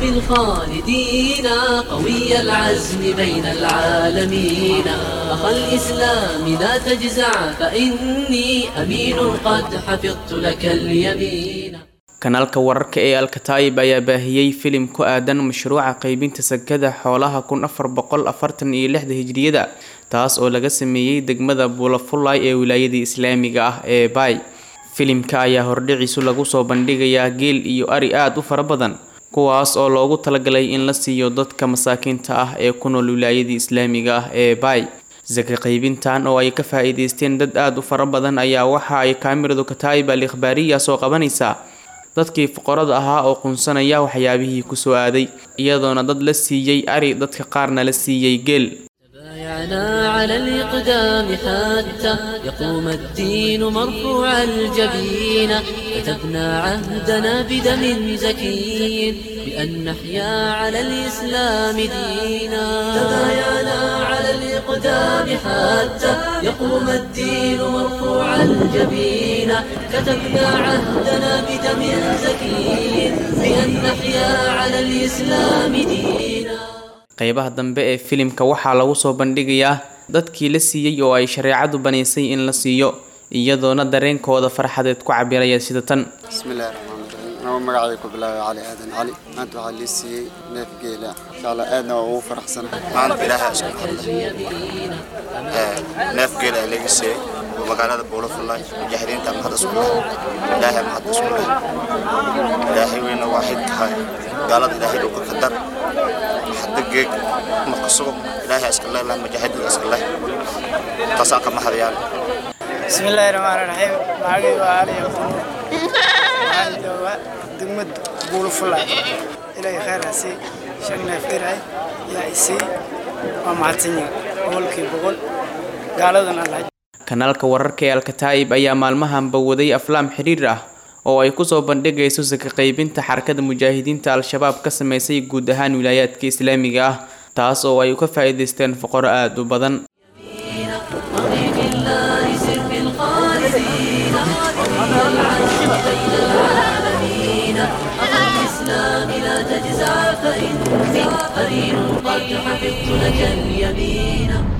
الخالدين قوي العزم بين العالمين. أخا الإسلام لا تجزع فإني أمين قد حفظت لك اليمين. kanaalka wararka ee Al-Kataib ayaa baahiyay filim ku aadan mashruuca qaybinta sakada xoolaha 1446 hijriyada taas oo laga sameeyay degmada Buulafulay ee wilaayada Islaamiga ah ee Bay. filimka ayaa hordhiciisu lagu soo bandhigayaa geel iyo ari aad u fara badan kuwaas oo loogu talagalay in la siiyo dadka masaakiinta ah ee ku nool wilaayada Islaamiga ah ee Bay. zaka qaybintan oo ay ka faa'iideysteen dad aad u fara badan ayaa waxa ay kaamiradu Kataib al-Ikhbariya soo qabanaysaa dadkii fuqarada ahaa oo qunsanaya waxyaabihii ku soo aaday iyadoona dad la siiyay ari dadka qaarna la siiyay geel. تبايعنا على الإقدام حتى يقوم الدين مرفوع الجبين. كتبنا عهدنا بدم زكي بأن نحيا على الإسلام دينا. تبايعنا على الإقدام حتى يقوم الدين مرفوع الجبين. كتبنا عهدنا بدم زكي بأن نحيا على الإسلام دينا. qaybaha dambe ee filimka waxaa lagu soo bandhigayaa dadkii la siiyay oo ay shariicadu baneysay in la siiyo iyadoona dareenkooda farxadeed ku cabiraya sida tan. bismillaahirrahmaanirrahiim أنا magacayga ku bilaabay cali aadan cali maanta waxaa la siiyay neef geela insha Allah aadna ugu faraxsanahay maanta ilaahay isku xidhay neef geela laga siiyay magaalada Buulafulay mujaahidiinta maxad isku ilaahay maxad isku ilaahay weyn waahid tahay galad ilaahay uu ka qadar حدقق مقصود إلهي أسك الله مجاهد أسك الله قصاق محريان. بسم الله الرحمن الرحيم معي وعلي دمد Buulafulay إلهي خير هسي شغنا فيري يا إسي ومعتني أولكي بقول قالوا الله. kanaalka wararka ee Al-Kataib ayaa maalmahan bawaday aflaam xiriir ah oo ay ku soo bandhigayso zaka qaybinta xarakada mujaahidiinta al-shabaab ka sameysay guud ahaan wilaayadka Islaamiga ah taas oo ay ka faa'iideysteen fuqaro aad u badan. لا تجزع فإني قرين قد حفظت لك اليمين.